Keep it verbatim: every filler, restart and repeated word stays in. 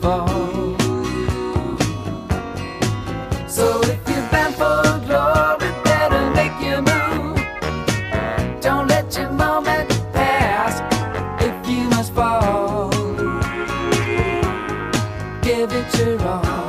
fall. So if you're bound for glory, better make your move. Don't let your moment pass. If you must fall, give it your all.